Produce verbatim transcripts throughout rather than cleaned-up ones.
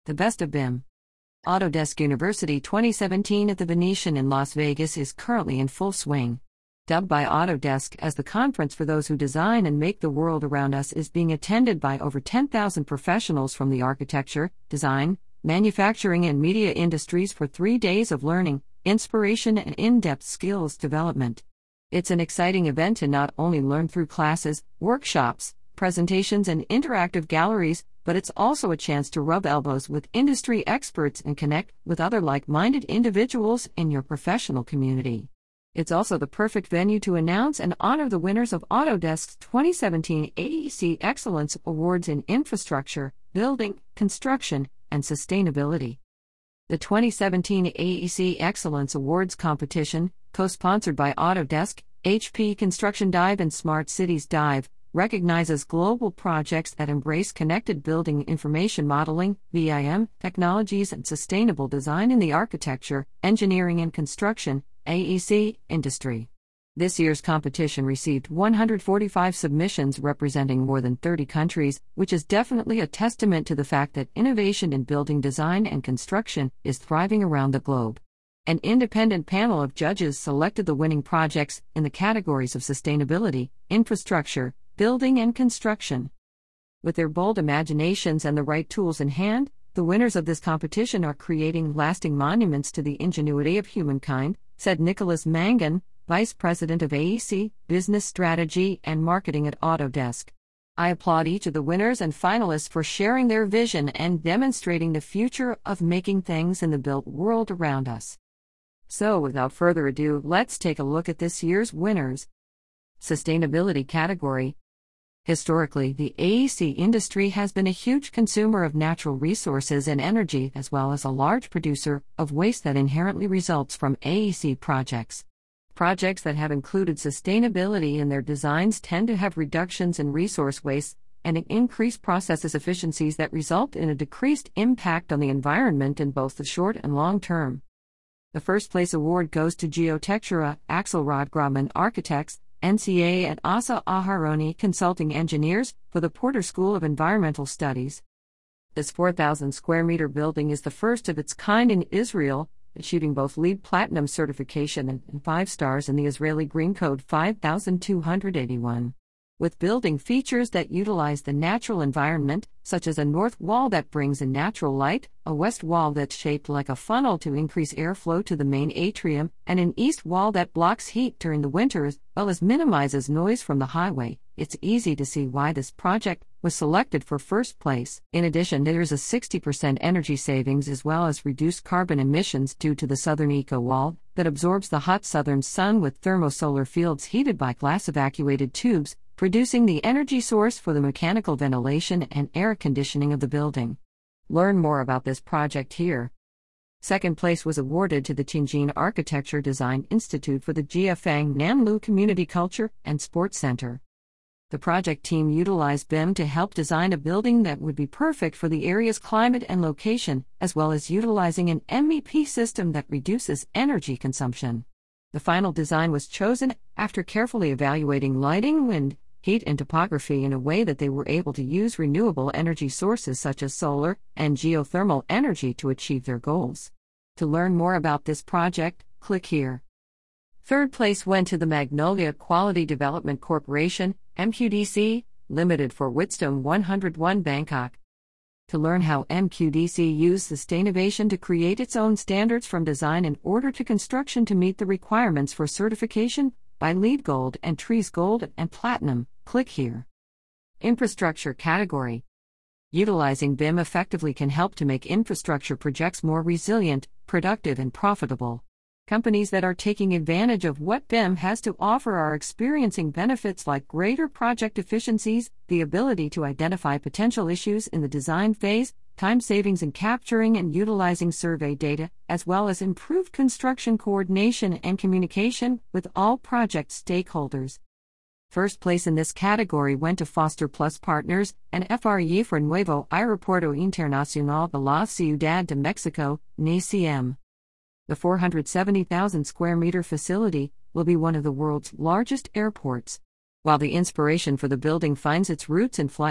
The Best of B I M. Autodesk University twenty seventeen at the Venetian in Las Vegas is currently in full swing. Dubbed by Autodesk as the conference for those who design and make the world around us, is being attended by over ten thousand professionals from the architecture, design, manufacturing and media industries for three days of learning, inspiration and in-depth skills development. It's an exciting event to not only learn through classes, workshops, presentations and interactive galleries, but it's also a chance to rub elbows with industry experts and connect with other like-minded individuals in your professional community. It's also the perfect venue to announce and honor the winners of Autodesk's twenty seventeen A E C Excellence Awards in Infrastructure, Building, Construction, and Sustainability. The twenty seventeen A E C Excellence Awards competition, co-sponsored by Autodesk, H P Construction Dive and Smart Cities Dive, recognizes global projects that embrace connected building information modeling, B I M, technologies and sustainable design in the architecture, engineering and construction, A E C, industry. This year's competition received one hundred forty-five submissions representing more than thirty countries, which is definitely a testament to the fact that innovation in building design and construction is thriving around the globe. An independent panel of judges selected the winning projects in the categories of sustainability, infrastructure, building and construction. With their bold imaginations and the right tools in hand, the winners of this competition are creating lasting monuments to the ingenuity of humankind, said Nicholas Mangan, Vice President of A E C, Business Strategy and Marketing at Autodesk. I applaud each of the winners and finalists for sharing their vision and demonstrating the future of making things in the built world around us. So, without further ado, let's take a look at this year's winners. Sustainability category. Historically, the A E C industry has been a huge consumer of natural resources and energy, as well as a large producer of waste that inherently results from A E C projects. Projects that have included sustainability in their designs tend to have reductions in resource waste and increased process efficiencies that result in a decreased impact on the environment in both the short and long term. The first place award goes to Geotectura, Axelrod Grauman Architects, N C A and Asa Aharoni Consulting Engineers, for the Porter School of Environmental Studies. This four thousand square meter building is the first of its kind in Israel, achieving both LEED Platinum certification and five stars in the Israeli Green Code five thousand two hundred eighty-one. With building features that utilize the natural environment, such as a north wall that brings in natural light, a west wall that's shaped like a funnel to increase airflow to the main atrium, and an east wall that blocks heat during the winter as well as minimizes noise from the highway, it's easy to see why this project was selected for first place. In addition, there's a sixty percent energy savings as well as reduced carbon emissions due to the southern eco-wall that absorbs the hot southern sun with thermosolar fields heated by glass-evacuated tubes, producing the energy source for the mechanical ventilation and air conditioning of the building. Learn more about this project here. Second place was awarded to the Tianjin Architecture Design Institute for the Jiafang Nanlu Community Culture and Sports Center. The project team utilized B I M to help design a building that would be perfect for the area's climate and location, as well as utilizing an M E P system that reduces energy consumption. The final design was chosen after carefully evaluating lighting, wind, heat and topography in a way that they were able to use renewable energy sources such as solar and geothermal energy to achieve their goals. To learn more about this project, click here. Third place went to the Magnolia Quality Development Corporation, M Q D C, Limited for Whitstone one oh one Bangkok. To learn how M Q D C used Sustainavation to create its own standards from design in order to construction to meet the requirements for certification by LEED Gold and TRIS Gold and Platinum, click here. Infrastructure category. Utilizing B I M effectively can help to make infrastructure projects more resilient, productive and profitable. Companies that are taking advantage of what B I M has to offer are experiencing benefits like greater project efficiencies, the ability to identify potential issues in the design phase, time savings in capturing and utilizing survey data, as well as improved construction coordination and communication with all project stakeholders. First place in this category went to Foster Plus Partners and F R E for Nuevo Aeropuerto Internacional de la Ciudad de Mexico, N A C M. The four hundred seventy thousand square meter facility will be one of the world's largest airports. While the inspiration for the building finds its roots in flight,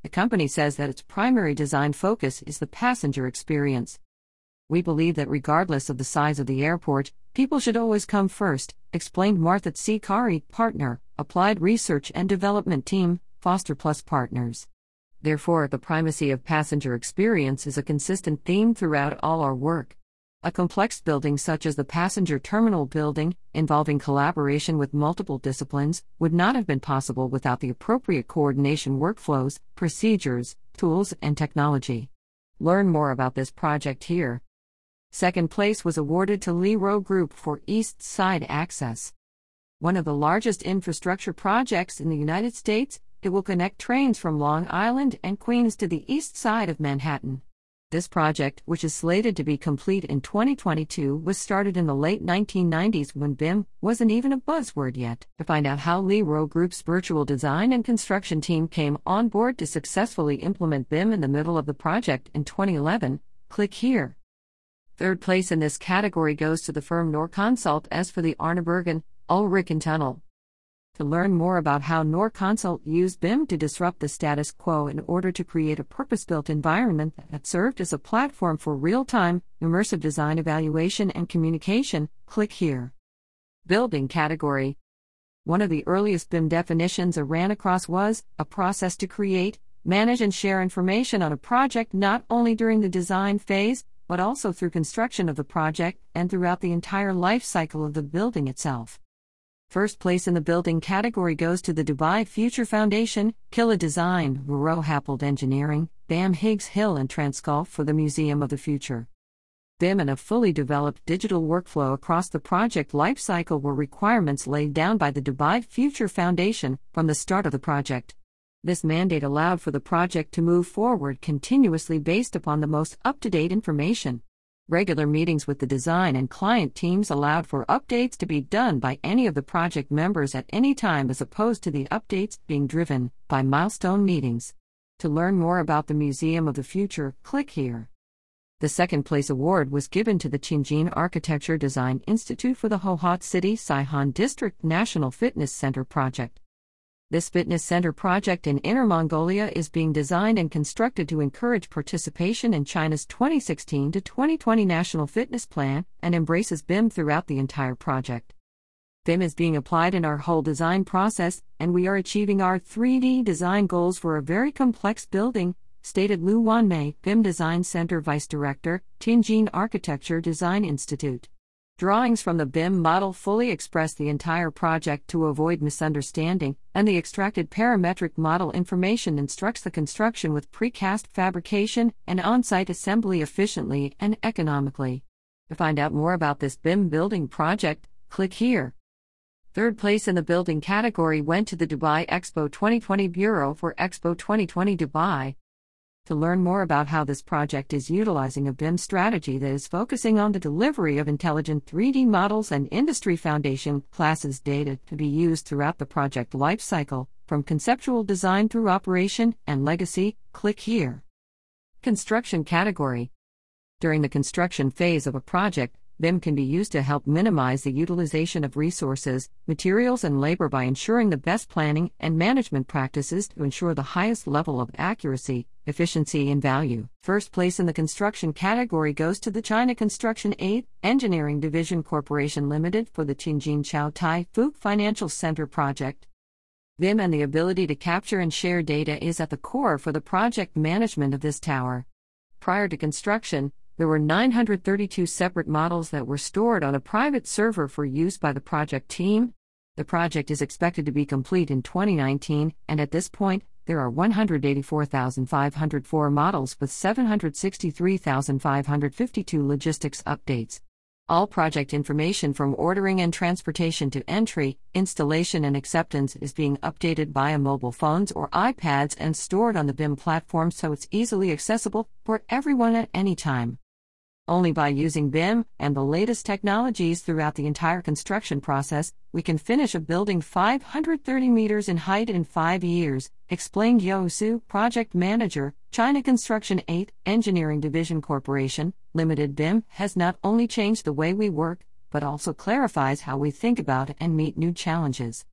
The company says that its primary design focus is the passenger experience. "We believe that regardless of the size of the airport, people should always come first," explained Martha Tsikari, partner, Applied Research and Development Team, Foster Plus Partners. Therefore, the primacy of passenger experience is a consistent theme throughout all our work. A complex building such as the passenger terminal building, involving collaboration with multiple disciplines, would not have been possible without the appropriate coordination workflows, procedures, tools, and technology. Learn more about this project here. Second place was awarded to Lee Rowe Group for East Side Access. One of the largest infrastructure projects in the United States, it will connect trains from Long Island and Queens to the east side of Manhattan. This project, which is slated to be complete in twenty twenty-two, was started in the late nineteen nineties when B I M wasn't even a buzzword yet. To find out how Lee Rowe Group's virtual design and construction team came on board to successfully implement B I M in the middle of the project in twenty eleven, click here. Third place in this category goes to the firm Norconsult as for the Arnebergen, Ulriken Tunnel. To learn more about how Norconsult used B I M to disrupt the status quo in order to create a purpose-built environment that served as a platform for real-time, immersive design evaluation and communication, click here. Building category. One of the earliest B I M definitions I ran across was a process to create, manage and share information on a project not only during the design phase, but also through construction of the project and throughout the entire life cycle of the building itself. First place in the building category goes to the Dubai Future Foundation, Killa Design, Rowe Happold Engineering, B A M Higgs Hill and Transgolf for the Museum of the Future. B I M and a fully developed digital workflow across the project lifecycle were requirements laid down by the Dubai Future Foundation from the start of the project. This mandate allowed for the project to move forward continuously based upon the most up-to-date information. Regular meetings with the design and client teams allowed for updates to be done by any of the project members at any time as opposed to the updates being driven by milestone meetings. To learn more about the Museum of the Future, click here. The second place award was given to the Tianjin Architecture Design Institute for the Hohhot City Saihan District National Fitness Center project. This fitness center project in Inner Mongolia is being designed and constructed to encourage participation in China's twenty sixteen to twenty twenty National Fitness Plan and embraces B I M throughout the entire project. B I M is being applied in our whole design process, and we are achieving our three D design goals for a very complex building, stated Lu Wanmei, B I M Design Center Vice Director, Tianjin Architecture Design Institute. Drawings from the B I M model fully express the entire project to avoid misunderstanding, and the extracted parametric model information instructs the construction with precast fabrication and on-site assembly efficiently and economically. To find out more about this B I M building project, click here. Third place in the building category went to the Dubai Expo twenty twenty Bureau for Expo twenty twenty Dubai. To learn more about how this project is utilizing a B I M strategy that is focusing on the delivery of intelligent three D models and industry foundation classes data to be used throughout the project lifecycle, from conceptual design through operation and legacy, click here. Construction category. During the construction phase of a project, B I M can be used to help minimize the utilization of resources, materials and labor by ensuring the best planning and management practices to ensure the highest level of accuracy, efficiency and value. First place in the construction category goes to the China Construction eighth Engineering Division Corporation Limited for the Tianjin Chao Tai Fook Financial Center project. B I M and the ability to capture and share data is at the core for the project management of this tower. Prior to construction, there were nine hundred thirty-two separate models that were stored on a private server for use by the project team. The project is expected to be complete in twenty nineteen, and at this point, there are one hundred eighty-four thousand five hundred four models with seven hundred sixty-three thousand five hundred fifty-two logistics updates. All project information from ordering and transportation to entry, installation and acceptance is being updated via mobile phones or iPads and stored on the B I M platform so it's easily accessible for everyone at any time. Only by using B I M and the latest technologies throughout the entire construction process, we can finish a building five hundred thirty meters in height in five years, explained Yo Su, project manager, China Construction eighth Engineering Division Corporation, Limited. B I M has not only changed the way we work, but also clarifies how we think about and meet new challenges.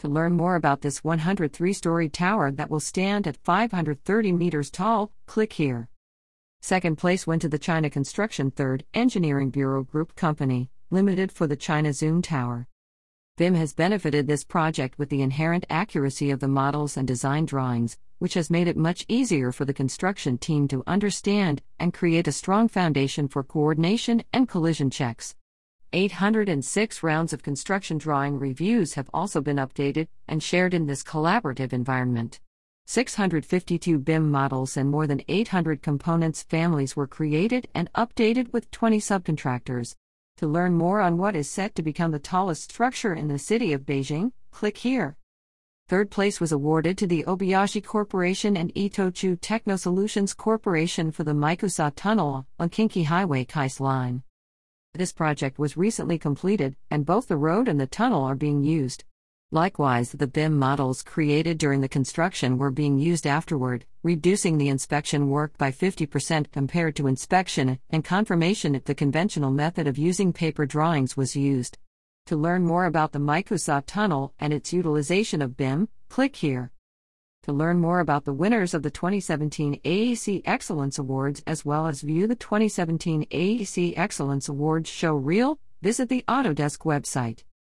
To learn more about this one hundred three story tower that will stand at five hundred thirty meters tall, click here. Second place went to the China Construction Third Engineering Bureau Group Company, Limited for the China Zoom Tower. B I M has benefited this project with the inherent accuracy of the models and design drawings, which has made it much easier for the construction team to understand and create a strong foundation for coordination and collision checks. eight hundred six rounds of construction drawing reviews have also been updated and shared in this collaborative environment. six hundred fifty-two B I M models and more than eight hundred components families were created and updated with twenty subcontractors. To learn more on what is set to become the tallest structure in the city of Beijing, click here. Third place was awarded to the Obayashi Corporation and Itochu Techno Solutions Corporation for the Maikusa Tunnel on Kinki Highway Kais Line. This project was recently completed, and both the road and the tunnel are being used. Likewise, the B I M models created during the construction were being used afterward, reducing the inspection work by fifty percent compared to inspection and confirmation if the conventional method of using paper drawings was used. To learn more about the Maikusa Tunnel and its utilization of B I M, click here. To learn more about the winners of the twenty seventeen A E C Excellence Awards as well as view the twenty seventeen A E C Excellence Awards show reel, visit the Autodesk website.